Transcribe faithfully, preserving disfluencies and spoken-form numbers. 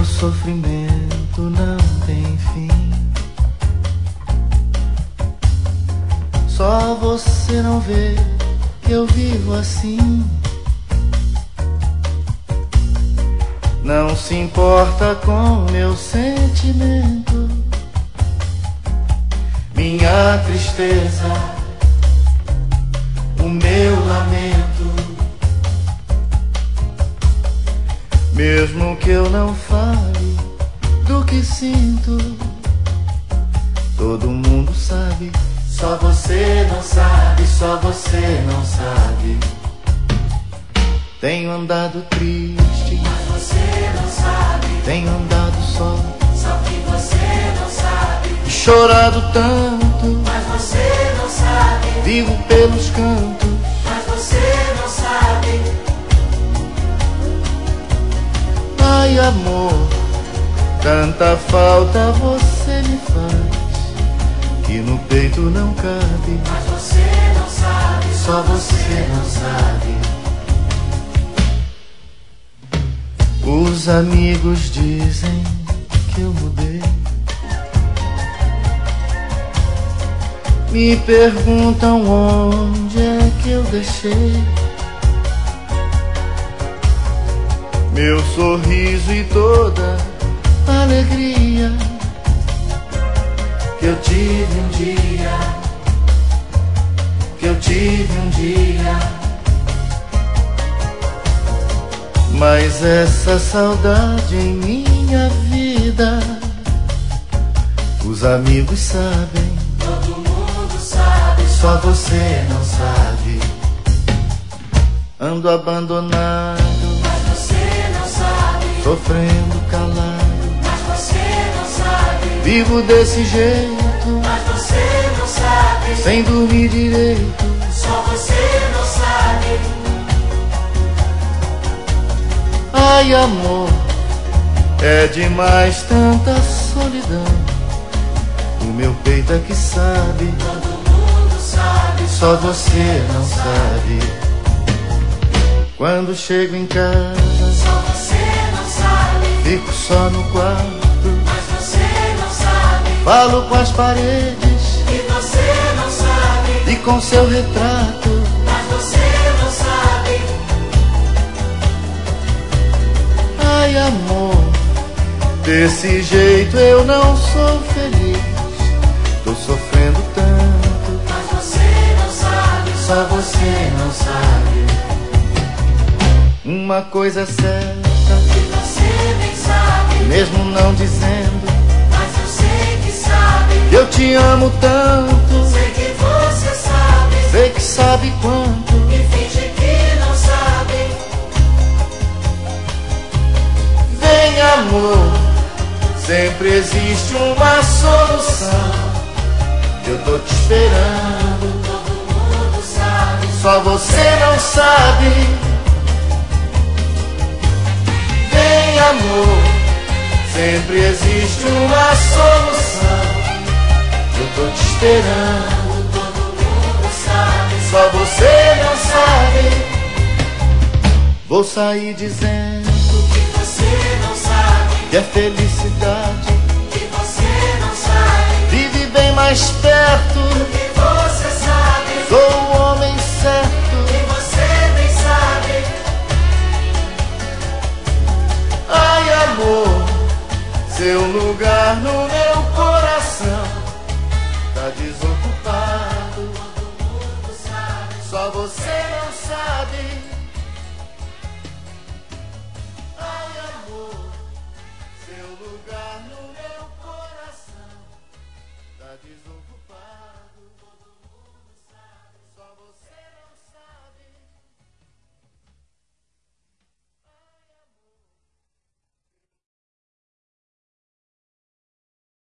sofrimento não tem fim. Só você não vê que eu vivo assim. Não se importa com meu sentimento, minha tristeza, o meu lamento. Mesmo que eu não fale do que sinto, todo mundo sabe. Só você não sabe, só você não sabe. Tenho andado triste, mas você não sabe. Tenho andado só, só que você não sabe. Chorado tanto, mas você não sabe. Vivo pelos cantos, mas você não sabe. Ai, amor, tanta falta você me faz, que no peito não cabe. Mas você não sabe, só você não sabe. Os amigos dizem que eu mudei, me perguntam onde é que eu deixei meu sorriso e toda a alegria que eu tive um dia, que eu tive um dia. Mas essa saudade em minha vida, os amigos sabem, todo mundo sabe, só você não sabe. Ando abandonado, mas você não sabe. Sofrendo calado, mas você não sabe. Vivo desse jeito, mas você não sabe. Sem dormir direito, só você não sabe. Ai, amor, é demais tanta solidão. O meu peito é que sabe, todo mundo sabe, só você não sabe. Quando chego em casa, só você não sabe. Fico só no quarto, mas você não sabe. Falo com as paredes, e você não sabe. E com seu retrato, mas você não sabe. Ai, amor, desse jeito eu não sou feliz. Tô sofrendo tanto, mas você não sabe, só você não sabe. Uma coisa é certa, que você nem sabe. Mesmo não dizendo, mas eu sei que sabe. Eu te amo tanto, sei que você sabe. Sei que sabe quanto, e finge que não sabe. Vem, amor, sempre existe uma solução. Eu tô te esperando, todo mundo sabe. Só você não sabe. Vem, amor, sempre existe uma solução. Eu tô te esperando, todo mundo sabe. Só você não sabe. Vou sair dizendo que você não sabe. Que é felicidade, que você não sabe. Vive bem mais perto do que você sabe. Sou o homem certo, e você nem sabe. Ai, amor, seu lugar no meu coração tá desocupado. Todo mundo sabe. Só você não sabe. Ai, amor, seu lugar no meu coração tá desocupado.